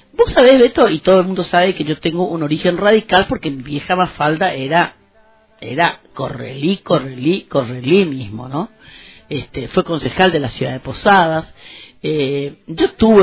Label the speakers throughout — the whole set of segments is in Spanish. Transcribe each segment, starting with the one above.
Speaker 1: Vos sabés, Beto, y todo el mundo sabe que yo tengo un origen radical porque mi vieja Mafalda era Correlí mismo, ¿no? Fue concejal de la ciudad de Posadas. Yo tuve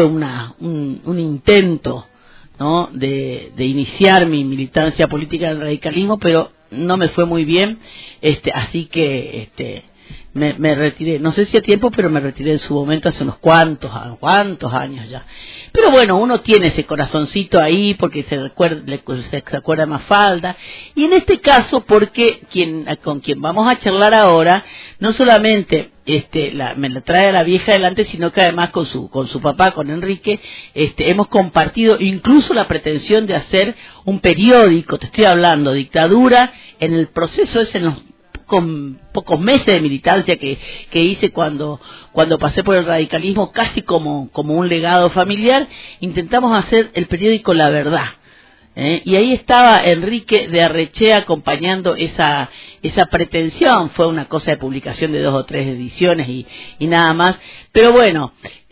Speaker 1: un intento, ¿no?, de iniciar mi militancia política del radicalismo, pero no me fue muy bien, así que me retiré, no sé si a tiempo, pero me retiré en su momento hace unos cuantos años ya. Pero bueno, uno tiene ese corazoncito ahí porque se acuerda de Mafalda, y en este caso porque con quien vamos a charlar ahora no solamente me la trae a la vieja adelante, sino que además con su papá, con Enrique, hemos compartido incluso la pretensión de hacer un periódico. Te estoy hablando, Dictadura, en el proceso ese, en los con pocos meses de militancia que hice cuando pasé por el radicalismo, casi como un legado familiar, intentamos hacer el periódico La Verdad. Y ahí estaba Enrique de Arrechea acompañando esa pretensión. Fue una cosa de publicación de 2 o 3 ediciones y nada más. Pero bueno,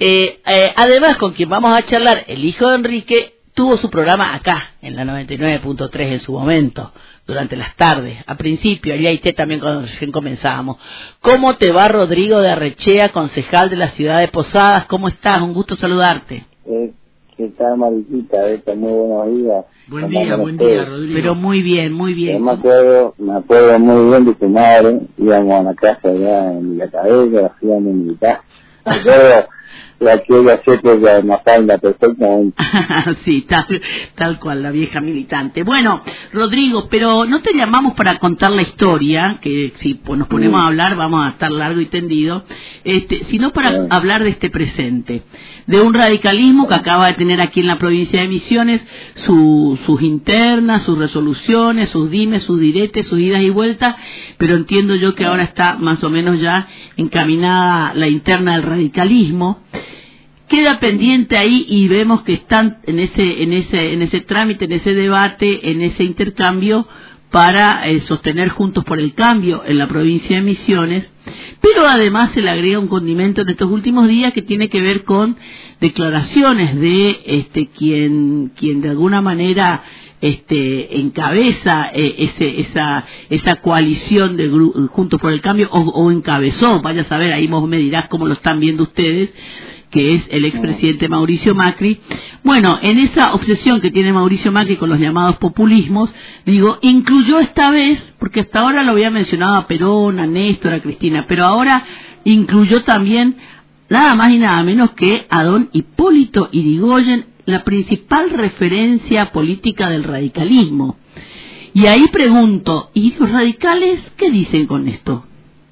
Speaker 1: además con quien vamos a charlar, el hijo de Enrique, tuvo su programa acá, en la 99.3 en su momento, durante las tardes, a principio, allá y también cuando recién comenzábamos. ¿Cómo te va, Rodrigo de Arrechea, concejal de la ciudad de Posadas? ¿Cómo estás? Un gusto saludarte.
Speaker 2: ¿Qué tal, Mariquita? Muy buenos días.
Speaker 1: Buen día, Rodrigo. Pero muy bien, muy bien.
Speaker 2: Me acuerdo muy bien de tu madre. Íbamos a la casa allá en la cabeza, hacíamos militar. Me acuerdo de aquella época de Mafalda perfectamente.
Speaker 1: Sí, tal cual, la vieja militante. Bueno, Rodrigo, pero no te llamamos para contar la historia, que si nos ponemos a hablar vamos a estar largo y tendido, sino para hablar de este presente, de un radicalismo que acaba de tener aquí en la provincia de Misiones sus internas, sus resoluciones, sus dimes, sus diretes, sus idas y vueltas, pero entiendo yo que ahora está más o menos ya encaminada la interna del radicalismo. Queda pendiente ahí y vemos que están en ese trámite, en ese debate, en ese intercambio para sostener Juntos por el Cambio en la provincia de Misiones, pero además se le agrega un condimento en estos últimos días que tiene que ver con declaraciones de quien de alguna manera encabeza esa coalición de Juntos por el Cambio o encabezó, vaya a saber, ahí vos me dirás cómo lo están viendo ustedes, que es el expresidente Mauricio Macri. Bueno, en esa obsesión que tiene Mauricio Macri con los llamados populismos, incluyó esta vez, porque hasta ahora lo había mencionado a Perón, a Néstor, a Cristina, pero ahora incluyó también nada más y nada menos que a don Hipólito Yrigoyen, la principal referencia política del radicalismo. Y ahí pregunto, ¿y los radicales qué dicen con esto?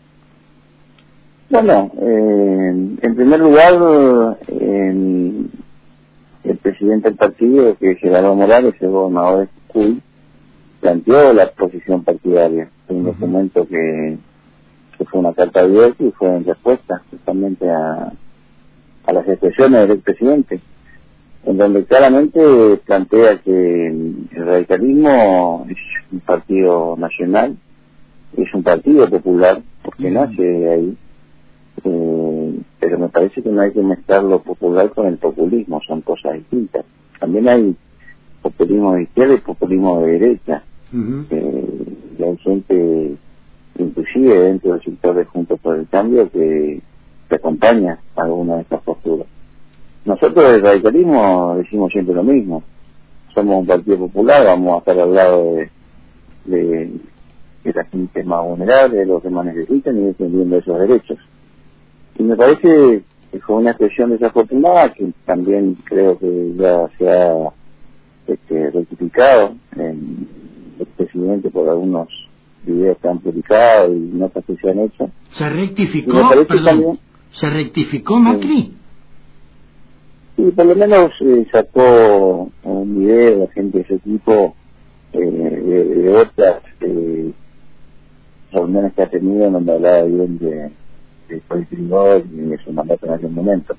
Speaker 2: Bueno, en primer lugar, el presidente del partido, que es Gerardo Morales, el gobernador de Jujuy, planteó la posición partidaria. Fue un documento que fue una carta abierta y fue en respuesta justamente a las expresiones del presidente, en donde claramente plantea que el radicalismo es un partido nacional, es un partido popular, porque nace ahí. Pero me parece que no hay que mezclar lo popular con el populismo, son cosas distintas. También hay populismo de izquierda y populismo de derecha. Y hay gente, inclusive dentro del sector de Juntos por el Cambio, que acompaña alguna de estas posturas. Nosotros del radicalismo decimos siempre lo mismo: somos un partido popular, vamos a estar al lado de la gente más vulnerable, de los que más necesitan, y defendiendo esos derechos. Y me parece que fue una expresión desafortunada, que también creo que ya se ha rectificado en el presidente por algunos videos que han publicado y notas que se han hecho.
Speaker 1: ¿Se rectificó? Perdón, ¿se rectificó Macri?
Speaker 2: Sí, por lo menos sacó un video de gente de ese tipo, de otras reuniones que ha tenido, en donde hablaba bien de Hipólito y de su mandato en aquel momento.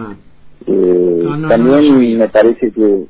Speaker 2: También me parece que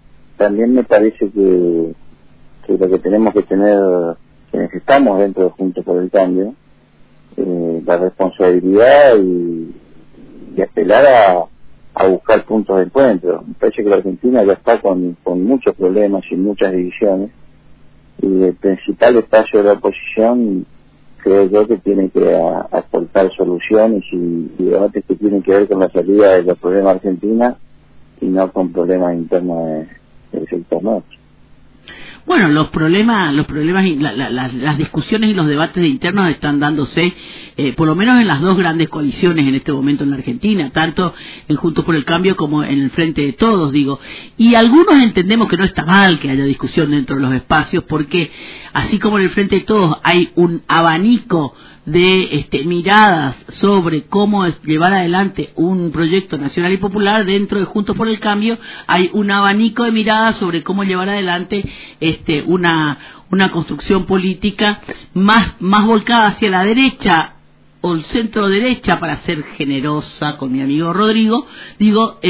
Speaker 2: lo que tenemos que tener, quienes estamos dentro de Juntos por el Cambio, la responsabilidad y apelar buscar puntos de encuentro. Me parece que la Argentina ya está con muchos problemas y muchas divisiones, y el principal espacio de la oposición creo yo que tiene que aportar soluciones y debates que tienen que ver con la salida de los problemas de Argentina y no con problemas internos del sector nuestro.
Speaker 1: Bueno, los problemas y las discusiones y los debates internos están dándose, por lo menos en las dos grandes coaliciones en este momento en la Argentina, tanto en Juntos por el Cambio como en el Frente de Todos, digo. Y algunos entendemos que no está mal que haya discusión dentro de los espacios, porque así como en el Frente de Todos hay un abanico de miradas sobre cómo llevar adelante un proyecto nacional y popular, dentro de Juntos por el Cambio hay un abanico de miradas sobre cómo llevar adelante una construcción política más volcada hacia la derecha o el centro derecha, para ser generosa con mi amigo Rodrigo, digo,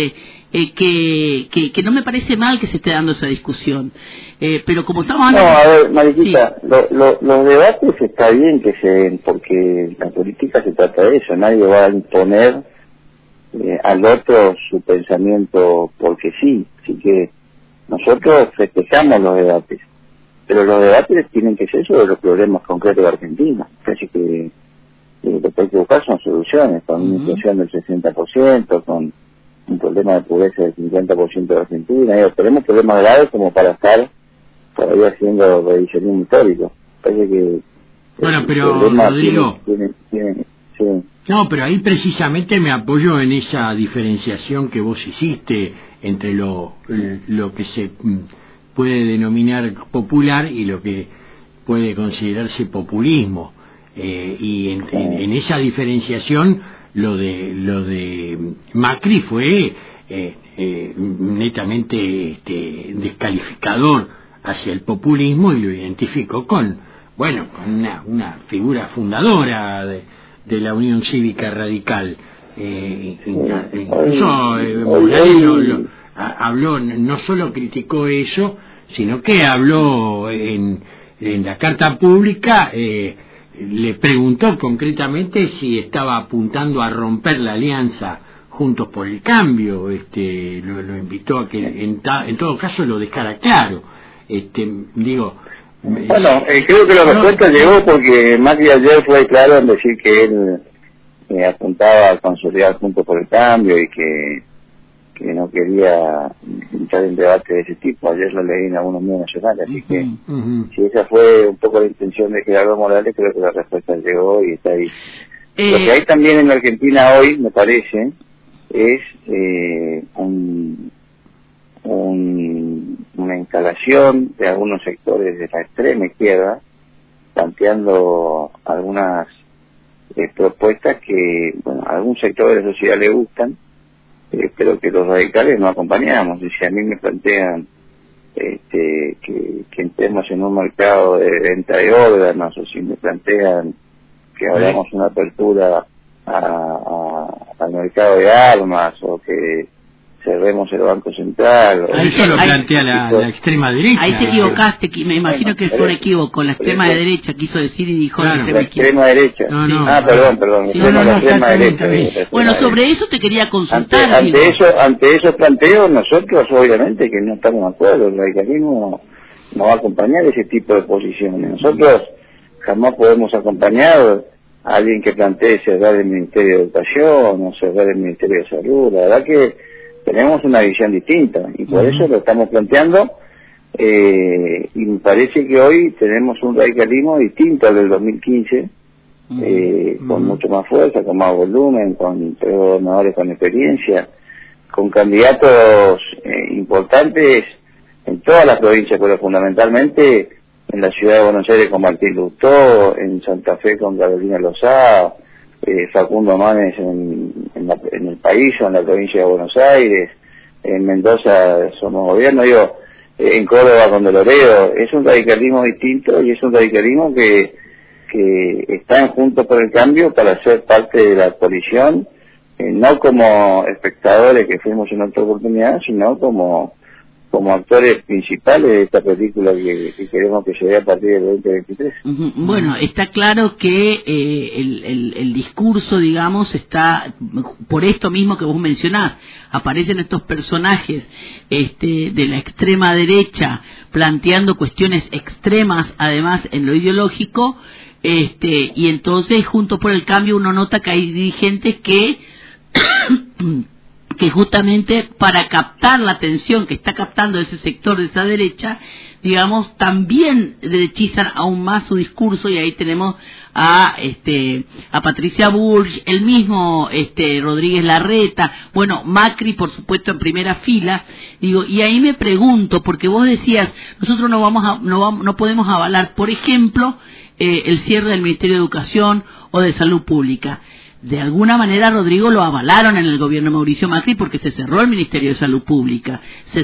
Speaker 1: que no me parece mal que se esté dando esa discusión, pero como estamos hablando...
Speaker 2: No, a ver, Mariquita, sí. Los debates está bien que se den, porque la política se trata de eso, nadie va a imponer al otro su pensamiento porque sí, así que nosotros festejamos los debates, pero los debates tienen que ser sobre los problemas concretos de Argentina. Así que lo que hay que buscar son soluciones, con una inflación del 60%, con un problema de pobreza del 50% de Argentina. Tenemos problemas graves como para estar todavía haciendo revisionismo histórico. Parece que
Speaker 3: bueno, pero Rodrigo,
Speaker 2: sí.
Speaker 3: No, pero ahí precisamente me apoyo en esa diferenciación que vos hiciste entre lo que se puede denominar popular y lo que puede considerarse populismo, y en esa diferenciación lo de Macri fue netamente descalificador hacia el populismo, y lo identificó con una figura fundadora de la Unión Cívica Radical. Incluso Morales habló, no solo criticó eso, sino que habló en la carta pública, le preguntó concretamente si estaba apuntando a romper la alianza Juntos por el Cambio, lo invitó a que en todo caso lo dejara claro. Digo,
Speaker 2: bueno, creo que la respuesta llegó porque Macri ayer fue claro en decir que él apuntaba a consolidar Juntos por el Cambio y que no quería entrar en debate de ese tipo. Ayer lo leí en algunos medios nacionales, así que si esa fue un poco la intención de Gerardo Morales, creo que la respuesta llegó y está ahí. Lo que hay también en Argentina hoy, me parece, es una instalación de algunos sectores de la extrema izquierda planteando algunas propuestas que a algún sector de la sociedad le gustan, pero que los radicales no acompañamos. Y si a mí me plantean que entremos en un mercado de venta de órganos, o si me plantean que hagamos una apertura al mercado de armas, o que cerremos el Banco Central.
Speaker 3: Eso lo plantea la extrema derecha.
Speaker 1: Ahí te equivocaste, me imagino que fue un equívoco. La extrema derecha quiso decir y dijo
Speaker 2: la extrema derecha. Perdón.
Speaker 1: Sí,
Speaker 2: la extrema derecha.
Speaker 1: Bueno, sobre eso te quería consultar.
Speaker 2: Ante esos planteos, nosotros obviamente que no estamos de acuerdo. El radicalismo no va a acompañar ese tipo de posiciones. Nosotros jamás podemos acompañar a alguien que plantee cerrar el Ministerio de Educación o cerrar el Ministerio de Salud. La verdad que tenemos una visión distinta y por eso lo estamos planteando, y me parece que hoy tenemos un radicalismo distinto al del 2015, con mucho más fuerza, con más volumen, con 3 gobernadores con experiencia, con candidatos importantes en todas las provincias, pero fundamentalmente en la ciudad de Buenos Aires con Martín Lustó, en Santa Fe con Carolina Lozada, Facundo Manes en el país o en la provincia de Buenos Aires, en Mendoza somos gobierno, en Córdoba con Doloreo. Es un radicalismo distinto y es un radicalismo que están Juntos por el Cambio para ser parte de la coalición, no como espectadores que fuimos en otra oportunidad, sino como como actores principales de esta película que queremos que se vea a partir del 2023.
Speaker 1: Bueno, está claro que el discurso, digamos, está por esto mismo que vos mencionás. Aparecen estos personajes de la extrema derecha planteando cuestiones extremas, además en lo ideológico, y entonces Juntos por el Cambio uno nota que hay dirigentes que justamente para captar la atención que está captando ese sector de esa derecha, digamos, también derechizan aún más su discurso, y ahí tenemos a Patricia Bullrich, el mismo Rodríguez Larreta, bueno, Macri por supuesto en primera fila, digo, y ahí me pregunto, porque vos decías, nosotros no podemos avalar, por ejemplo, el cierre del Ministerio de Educación o de Salud Pública. De alguna manera, Rodrigo, lo avalaron en el gobierno de Mauricio Macri porque se cerró el Ministerio de Salud Pública, se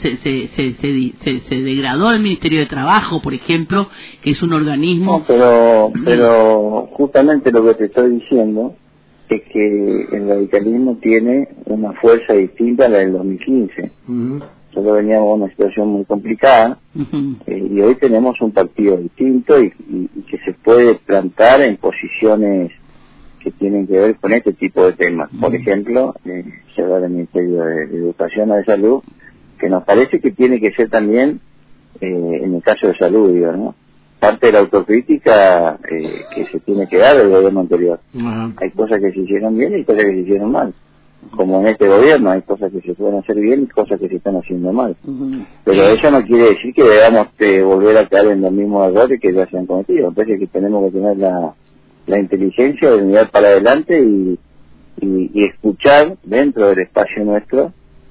Speaker 1: degradó el Ministerio de Trabajo, por ejemplo, que es un organismo...
Speaker 2: No, pero justamente lo que te estoy diciendo es que el radicalismo tiene una fuerza distinta a la del 2015. Nosotros veníamos de una situación muy complicada, y hoy tenemos un partido distinto y que se puede plantar en posiciones que tienen que ver con este tipo de temas. Por ejemplo, llevar el Ministerio de Educación a de Salud, que nos parece que tiene que ser también, en el caso de salud, digo, ¿no?, parte de la autocrítica que se tiene que dar del gobierno anterior. Hay cosas que se hicieron bien y cosas que se hicieron mal. Como en este gobierno hay cosas que se pueden hacer bien y cosas que se están haciendo mal. Pero eso no quiere decir que debamos volver a caer en los mismos errores que ya se han cometido. Entonces que tenemos que tener la inteligencia de mirar para adelante y escuchar dentro del espacio nuestro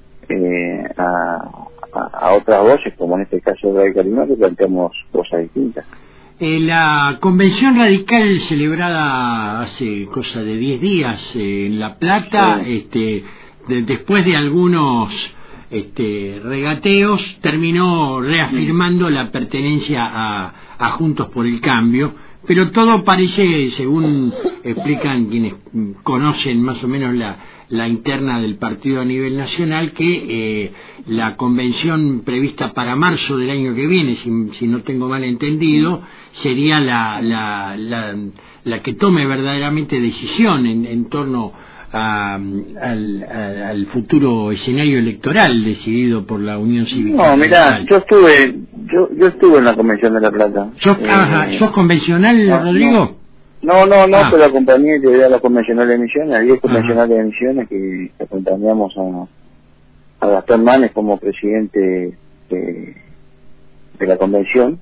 Speaker 2: a otras voces, como en este caso de radicalismo, que planteamos cosas distintas.
Speaker 3: La convención radical celebrada hace cosa de 10 días en La Plata, sí, después de algunos regateos, terminó reafirmando la pertenencia a Juntos por el Cambio, pero todo parece, según explican quienes conocen más o menos la interna del partido a nivel nacional, que la convención prevista para marzo del año que viene, si no tengo mal entendido, sería la que tome verdaderamente decisión en torno al futuro escenario electoral decidido por la Unión Cívica.
Speaker 2: No, mirá, yo estuve en la Convención de La Plata.
Speaker 3: ¿Sos convencional, Rodrigo?
Speaker 2: No, pero acompañé, llegué a la convencional de Misiones, a 10 convencionales de Misiones que acompañamos a Gastón Manes como presidente de la convención.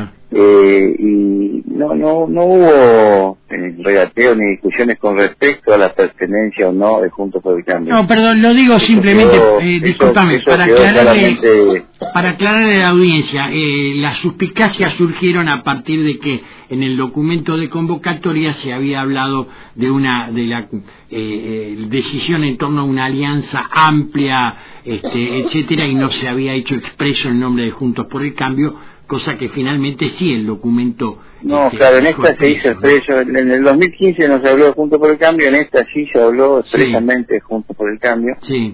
Speaker 2: Y no hubo regateo ni discusiones con respecto a la pertenencia o no de Juntos por el Cambio.
Speaker 3: No, perdón, lo digo simplemente, discúlpame, para aclararle a la audiencia, las suspicacias surgieron a partir de que en el documento de convocatoria se había hablado de la decisión en torno a una alianza amplia, etcétera, y no se había hecho expreso el nombre de Juntos por el Cambio, cosa que finalmente sí el documento...
Speaker 2: No, claro, en esta se hizo expreso, en el 2015 no se habló de Juntos por el Cambio, en esta sí se habló expresamente de Juntos por el Cambio.
Speaker 3: Sí.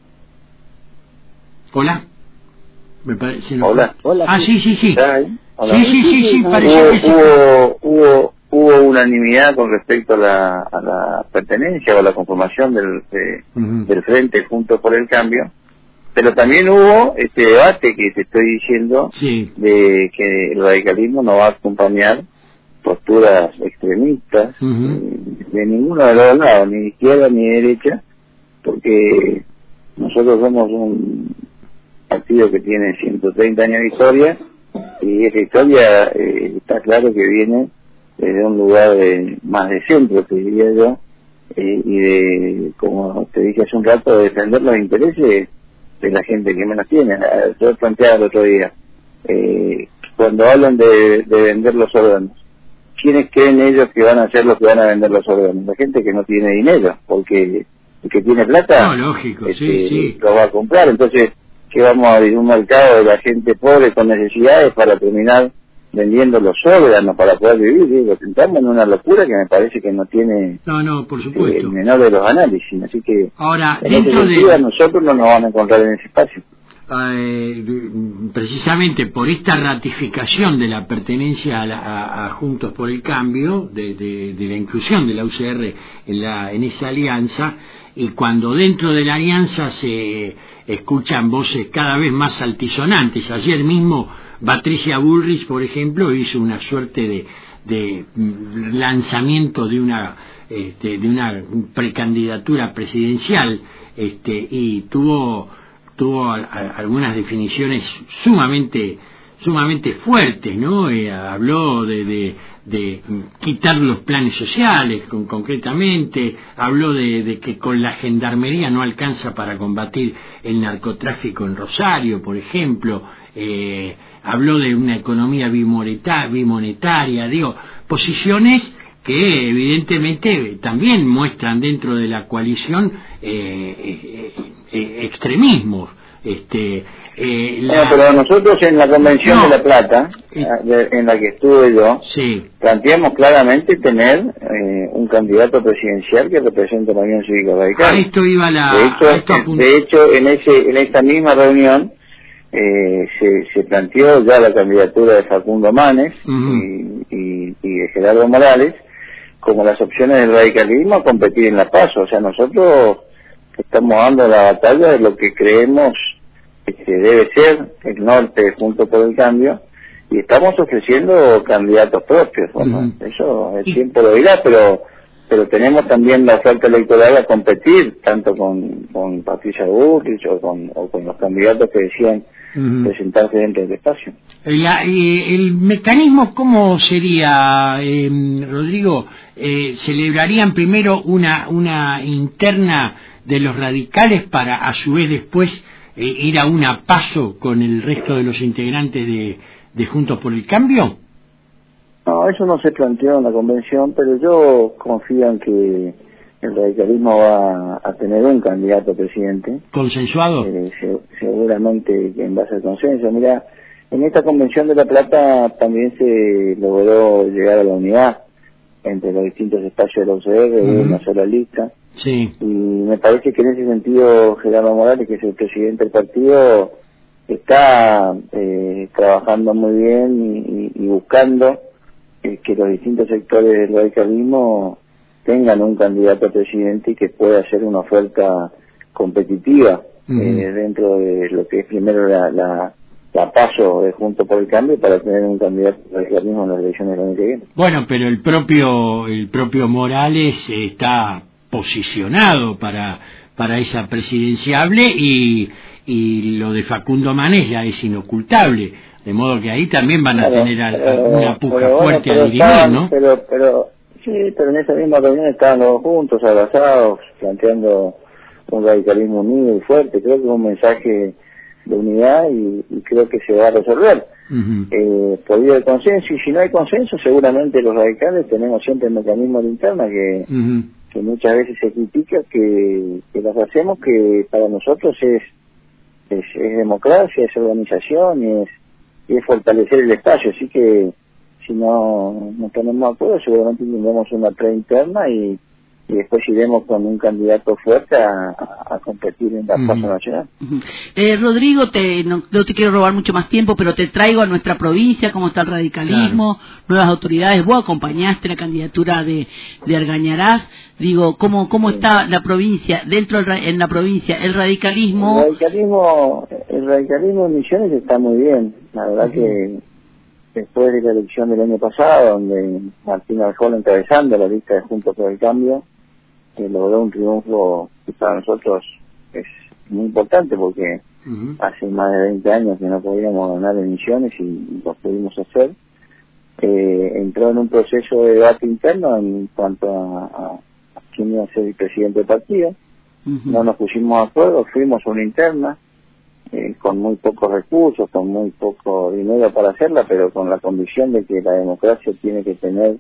Speaker 3: ¿Hola? Me parece, no.
Speaker 2: Hola.
Speaker 3: Ah, sí.
Speaker 2: Hola.
Speaker 3: Sí, parecía que sí.
Speaker 2: Hubo unanimidad con respecto a la pertenencia o a la conformación del Frente Juntos por el Cambio. Pero también hubo este debate que te estoy diciendo, de que el radicalismo no va a acompañar posturas extremistas de ninguno de los dos lados, ni de izquierda ni de derecha, porque nosotros somos un partido que tiene 130 años de historia, y esa historia está claro que viene desde un lugar más de centro, te diría yo, y de, como te dije hace un rato, de defender los intereses de la gente que menos tiene. Yo planteaba el otro día, cuando hablan de vender los órganos, ¿quiénes creen ellos que van a ser los que van a vender los órganos? La gente que no tiene dinero, porque el que tiene plata,
Speaker 3: no, lógico,
Speaker 2: lo va a comprar. Entonces, ¿qué vamos a abrir un mercado de la gente pobre con necesidades para terminar vendiendo los órganos para poder vivir? Digo, estamos en una locura que me parece que no tiene
Speaker 3: por supuesto,
Speaker 2: el menor de los análisis. Así que
Speaker 3: ahora,
Speaker 2: en ese sentido, nosotros no nos van a encontrar en ese espacio.
Speaker 3: precisamente por esta ratificación de la pertenencia a Juntos por el Cambio, de la inclusión de la UCR en esa alianza, y cuando dentro de la alianza se escuchan voces cada vez más altisonantes. Ayer mismo Patricia Bullrich, por ejemplo, hizo una suerte de lanzamiento de una precandidatura presidencial, y tuvo algunas definiciones sumamente fuertes, ¿no? Habló de quitar los planes sociales, concretamente, habló de que con la gendarmería no alcanza para combatir el narcotráfico en Rosario, por ejemplo, habló de una economía bimonetaria, digo, posiciones que evidentemente también muestran dentro de la coalición extremismos.
Speaker 2: Pero nosotros en la Convención de La Plata, en la que estuve yo,
Speaker 3: sí,
Speaker 2: planteamos claramente tener un candidato presidencial que represente a la Unión Cívica Radical.
Speaker 3: A esto iba
Speaker 2: de hecho, en esta misma reunión se planteó ya la candidatura de Facundo Manes y de Gerardo Morales como las opciones del radicalismo a competir en la PASO. O sea, nosotros estamos dando la batalla de lo que creemos que debe ser el norte Juntos por el Cambio, y estamos ofreciendo candidatos propios. Bueno, eso el tiempo lo dirá, pero tenemos también la oferta electoral a competir tanto con Patricia Bullrich o con los candidatos que decían presentarse dentro del espacio.
Speaker 3: El mecanismo, ¿cómo sería, Rodrigo? ¿Celebrarían primero una interna de los radicales para a su vez después ir a una PASO con el resto de los integrantes de Juntos por el Cambio?
Speaker 2: No, eso no se planteó en la convención, pero yo confío en que el radicalismo va a tener un candidato presidente.
Speaker 3: ¿Consensuado?
Speaker 2: Seguramente en base al consenso. Mira, en esta convención de La Plata también se logró llegar a la unidad entre los distintos espacios de la UCR, una sola lista.
Speaker 3: Sí.
Speaker 2: Y me parece que en ese sentido Gerardo Morales, que es el presidente del partido, está trabajando muy bien y buscando que los distintos sectores del radicalismo tengan un candidato a presidente y que pueda hacer una oferta competitiva dentro de lo que es primero la PASO de Juntos por el Cambio, para tener un candidato al radicalismo en las elecciones del año que viene.
Speaker 3: Bueno, pero el propio Morales está posicionado para esa presidenciable, y lo de Facundo Manes ya es inocultable, de modo que ahí también van a tener una puja fuerte a dirimir, ¿no?
Speaker 2: Sí, pero en esa misma reunión estaban los dos juntos, abrazados, planteando un radicalismo unido y fuerte. Creo que es un mensaje de unidad y creo que se va a resolver. Por vía del consenso, y si no hay consenso, seguramente los radicales tenemos siempre el mecanismo de interna que muchas veces se critica, que las hacemos, que para nosotros es democracia, es organización y es fortalecer el espacio. Así que si no tenemos acuerdo, seguramente tendremos una preinterna y después iremos con un candidato fuerte a competir en la PASO nacional.
Speaker 1: Rodrigo, no te quiero robar mucho más tiempo, pero te traigo a nuestra provincia, cómo está el radicalismo, nuevas autoridades. Vos acompañaste la candidatura de Argañarás. Digo, ¿cómo está la provincia? En la provincia, el radicalismo...
Speaker 2: El radicalismo en Misiones está muy bien. La verdad que después de la elección del año pasado, donde Martín Arjona, encabezando la lista de Juntos por el Cambio, logró un triunfo que para nosotros es muy importante, porque hace más de 20 años que no podíamos ganar en Misiones y lo pudimos hacer. Entró en un proceso de debate interno en cuanto a quién iba a ser el presidente del partido. No nos pusimos de acuerdo, fuimos a una interna con muy pocos recursos, con muy poco dinero para hacerla, pero con la convicción de que la democracia tiene que tener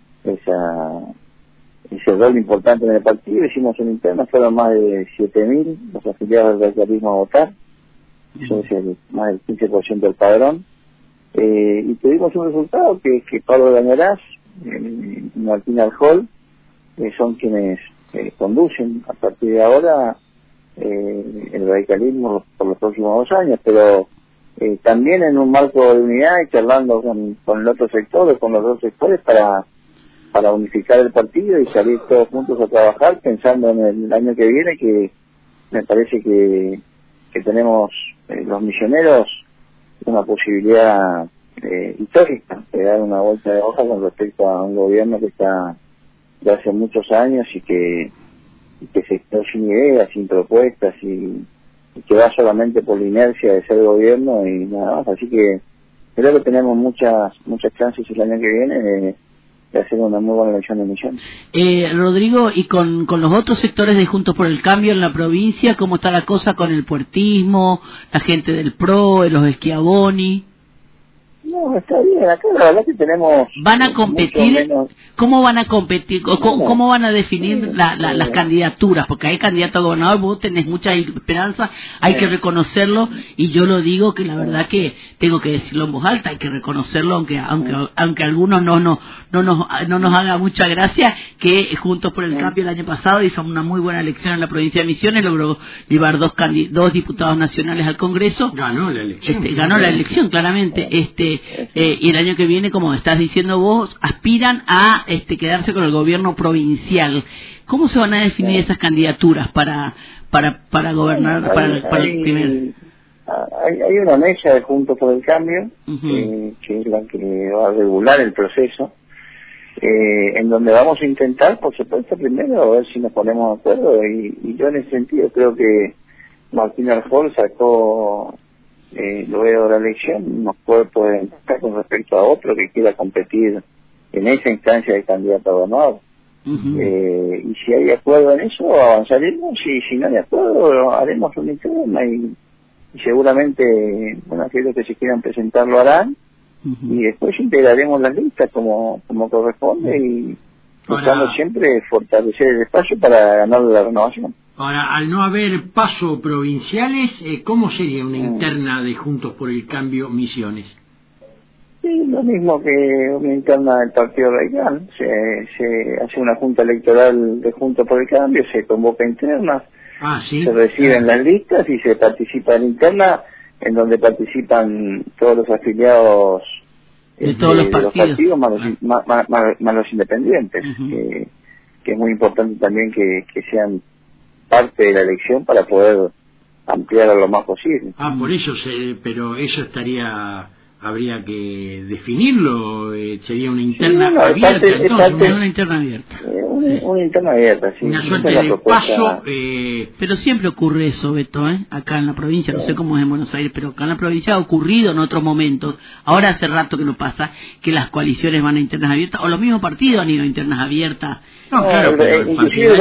Speaker 2: ese rol importante en el partido. Hicimos una interna, fueron más de 7.000 los afiliados del radicalismo a votar, eso es más del 15% del padrón, y tuvimos un resultado que Pablo Argañarás y Martín Arjol son quienes conducen a partir de ahora el radicalismo por los próximos 2 años, pero también en un marco de unidad y charlando con el otro sector, con los dos sectores para unificar el partido y salir todos juntos a trabajar pensando en el año que viene, que me parece que tenemos los misioneros una posibilidad histórica de dar una vuelta de hoja con respecto a un gobierno que está de hace muchos años y que se quedó sin ideas, sin propuestas y que va solamente por la inercia de ser gobierno y nada más. Así que creo que tenemos muchas chances el año que viene de hacer una muy buena elección de Misiones.
Speaker 1: Rodrigo, y con los otros sectores de Juntos por el Cambio en la provincia, ¿cómo está la cosa con el puertismo, la gente del PRO, los Schiavoni?
Speaker 2: No, está bien, acá la verdad que tenemos...
Speaker 1: ¿Van a competir? ¿Cómo van a competir? ¿Cómo van a definir las candidaturas? Porque hay candidato a gobernador, vos tenés mucha esperanza, hay que reconocerlo, y yo lo digo que la verdad que tengo que decirlo en voz alta, hay que reconocerlo, aunque a algunos no nos haga mucha gracia, que Juntos por el Cambio el año pasado hizo una muy buena elección en la provincia de Misiones, logró llevar dos diputados nacionales al Congreso.
Speaker 3: Ganó la elección.
Speaker 1: Ganó la elección, claramente. Y el año que viene, como estás diciendo vos, aspiran a quedarse con el gobierno provincial. ¿Cómo se van a definir esas candidaturas para gobernar, para el primer?
Speaker 2: Hay una mesa de Juntos por el Cambio, que es la que va a regular el proceso, en donde vamos a intentar, por supuesto, primero a ver si nos ponemos de acuerdo, y yo en ese sentido creo que Martín Arjol sacó, luego de la elección, unos cuerpos de ventaja con respecto a otro que quiera competir en esa instancia de candidato a gobernador. Y si hay acuerdo en eso, avanzaremos, y si no hay acuerdo, haremos una interna y seguramente, bueno, aquellos que se quieran presentar lo harán, y después integraremos las listas como corresponde, y buscando siempre fortalecer el espacio para ganar la renovación.
Speaker 3: Ahora, al no haber paso provinciales, ¿cómo sería una interna de Juntos por el Cambio Misiones?
Speaker 2: Sí, lo mismo que una interna del Partido Radical. Se hace una junta electoral de Juntos por el Cambio, se convoca internas,
Speaker 3: ¿sí?
Speaker 2: Se reciben las listas y se participa en interna, en donde participan todos los afiliados
Speaker 1: de todos los partidos
Speaker 2: más los independientes, que es muy importante también que sean parte de la elección para poder ampliar a lo más posible.
Speaker 3: Por eso, pero eso habría que definirlo, sería una interna abierta,
Speaker 1: una interna abierta.
Speaker 2: Una interna abierta, sí.
Speaker 3: Una suerte de paso.
Speaker 1: Pero siempre ocurre eso, Beto, acá en la provincia, no sé cómo es en Buenos Aires, pero acá en la provincia ha ocurrido en otros momentos. Ahora hace rato que no pasa, que las coaliciones van a internas abiertas, o los mismos partidos han ido a internas abiertas.
Speaker 2: Inclusive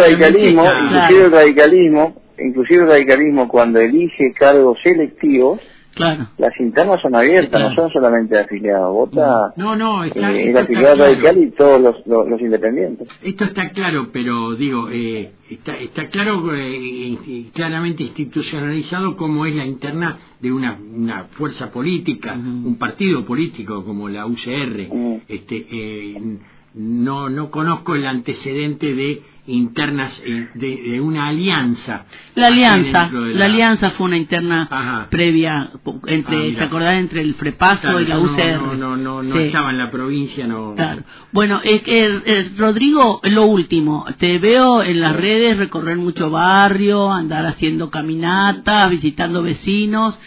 Speaker 2: el radicalismo cuando elige cargos selectivos, las internas son abiertas, no son solamente afiliados, vota el afiliado radical y todos los independientes.
Speaker 3: Esto está claro, pero digo, está claro, claramente institucionalizado cómo es la interna de una fuerza política, un partido político como la UCR. No conozco el antecedente de internas de una alianza.
Speaker 1: La alianza fue una interna previa entre, ¿te acordás? Entre el FREPASO y la UCR.
Speaker 3: No estaba en la provincia, no.
Speaker 1: Claro. Bueno, Rodrigo, lo último, te veo en las redes recorrer mucho barrio, andar haciendo caminatas, visitando vecinos.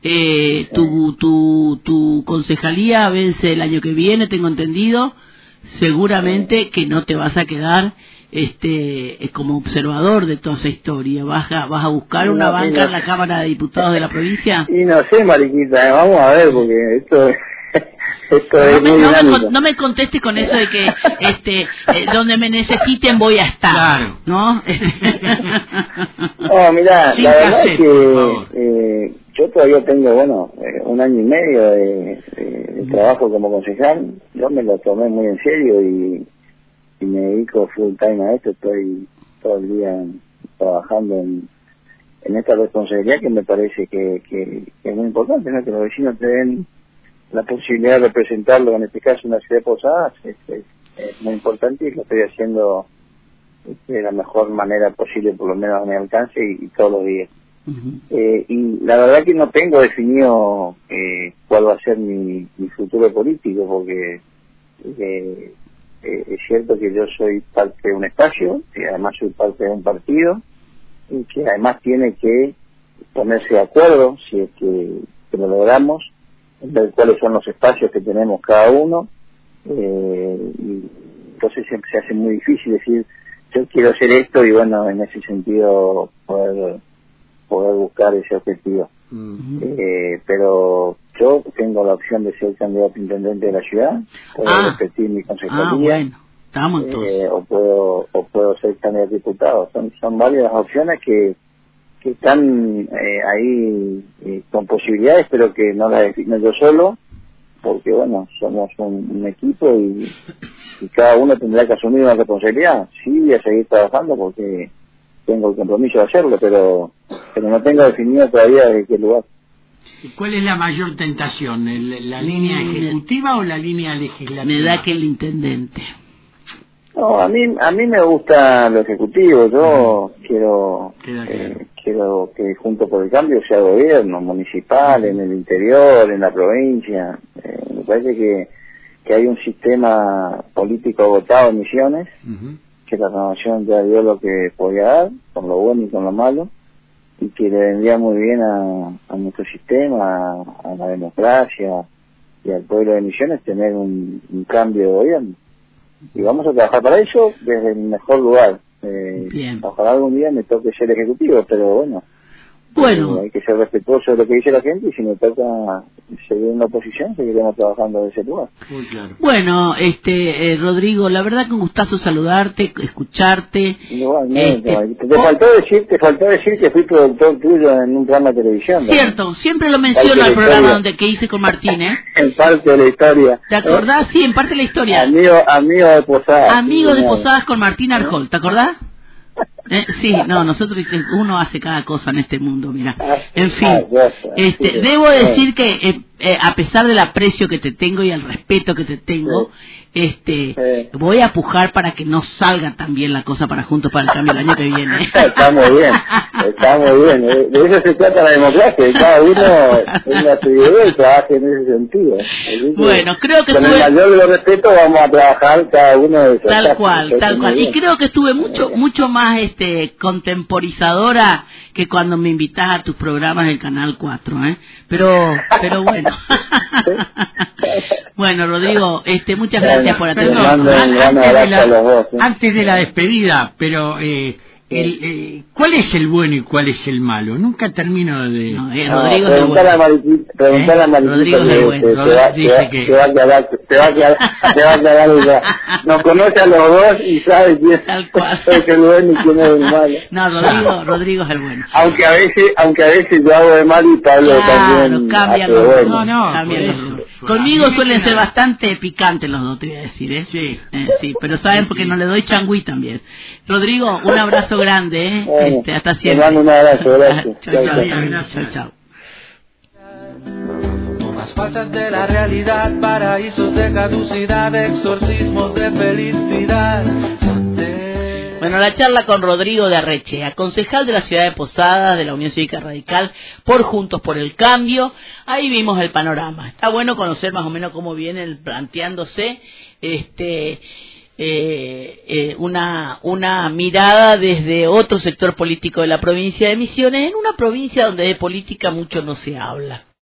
Speaker 1: Tu concejalía vence el año que viene, tengo entendido. Seguramente que no te vas a quedar como observador de toda esa historia. ¿Vas a buscar una banca en la Cámara de Diputados de la provincia?
Speaker 2: Y no sé, Mariquita, vamos a ver, porque esto es muy dinámico.
Speaker 1: No me contestes con eso de que donde me necesiten voy a estar,
Speaker 3: claro.
Speaker 1: ¿no?
Speaker 2: No, mirá, la verdad es que yo todavía tengo, 1 año y medio de trabajo como concejal. Yo me lo tomé muy en serio y me dedico full time a esto. Estoy todo el día trabajando en esta responsabilidad que me parece que es muy importante, ¿no? Que los vecinos te den la posibilidad de representarlo, en este caso en la ciudad de Posadas, es muy importante, y lo estoy haciendo de la mejor manera posible, por lo menos a mi alcance, y todos los días.
Speaker 1: Ujú.
Speaker 2: Y la verdad que no tengo definido cuál va a ser mi futuro político, porque es cierto que yo soy parte de un espacio, y además soy parte de un partido, y que además tiene que ponerse de acuerdo, si es que lo logramos, en ver cuáles son los espacios que tenemos cada uno, y entonces se hace muy difícil decir, yo quiero hacer esto, y bueno, en ese sentido poder buscar ese objetivo. Pero yo tengo la opción de ser candidato a intendente de la ciudad, puedo repetir mi concejalía,
Speaker 1: bueno, estamos entonces.
Speaker 2: o puedo ser candidato a diputado. Son varias las opciones que están ahí con posibilidades, pero que no las defino yo solo, porque bueno, somos un equipo y cada uno tendrá que asumir una responsabilidad. Sí, voy a seguir trabajando porque tengo el compromiso de hacerlo, pero no tengo definido todavía de qué lugar.
Speaker 3: ¿Y cuál es la mayor tentación? ¿La línea ejecutiva o la línea legislativa?
Speaker 1: Me da que el intendente.
Speaker 2: No, a mí me gusta lo ejecutivo. Yo quiero que Juntos por el Cambio sea gobierno municipal, en el interior, en la provincia. Me parece que hay un sistema político agotado en Misiones, que la renovación ya dio lo que podía dar, con lo bueno y con lo malo, y que le vendría muy bien a nuestro sistema, a la democracia y al pueblo de Misiones tener un cambio de gobierno. Y vamos a trabajar para eso desde el mejor lugar. Ojalá algún día me toque ser ejecutivo, pero bueno, hay que ser respetuoso de lo que dice la gente, y si me toca seguir en la oposición, seguiremos trabajando de ese lugar.
Speaker 3: Muy claro.
Speaker 1: Bueno, Rodrigo, la verdad que un gustazo saludarte, escucharte.
Speaker 2: Igualmente, te faltó decir que fui productor tuyo en un programa de televisión.
Speaker 1: Cierto, siempre lo menciono al programa que hice con Martín,
Speaker 2: En parte de la historia.
Speaker 1: ¿Te acordás? Sí, en parte de la historia.
Speaker 2: Amigo de Posadas.
Speaker 1: Amigo de Posadas con Martín Arjol, ¿te acordás? Sí, no, nosotros uno hace cada cosa en este mundo, mira. En fin, debo decir que a pesar del aprecio que te tengo y el respeto que te tengo, voy a pujar para que no salga tan bien la cosa para Juntos para el Cambio el año que viene.
Speaker 2: Está muy bien. De eso se trata la democracia, que cada uno tenga su idea y trabaje en ese sentido.
Speaker 1: Bueno, creo que
Speaker 2: con el mayor de los respetos vamos a trabajar cada uno de esos
Speaker 1: tal cual. Y creo que estuve mucho más contemporizadora que cuando me invitas a tus programas del Canal 4, pero bueno. Bueno, Rodrigo, muchas gracias por atendernos.
Speaker 3: Antes de la despedida, pero ¿cuál es el bueno y cuál es el malo? Nunca termino de...
Speaker 1: Rodrigo es el bueno.
Speaker 2: Preguntar a Mariquita,
Speaker 1: Rodrigo es el bueno.
Speaker 2: Te va a quedar ella. Nos conoce a los dos y sabe quién es el bueno y quién es el malo.
Speaker 1: No, Rodrigo es el bueno.
Speaker 2: Aunque a veces yo hago de malo y Pablo también
Speaker 1: cambia
Speaker 2: hace de bueno.
Speaker 1: Cambia los dos. Conmigo suelen ser bastante picantes los dos, te voy a decir, sí, pero saben porque no le doy changüí también. Rodrigo, un abrazo grande, hasta siempre.
Speaker 2: Te mando un abrazo, gracias.
Speaker 1: Chao.
Speaker 4: Tomas falsas de la realidad, paraísos de caducidad, exorcismos de felicidad.
Speaker 1: Bueno, la charla con Rodrigo de Arrechea, concejal de la ciudad de Posadas, de la Unión Cívica Radical, por Juntos por el Cambio. Ahí vimos el panorama. Está bueno conocer más o menos cómo viene planteándose una mirada desde otro sector político de la provincia de Misiones, en una provincia donde de política mucho no se habla.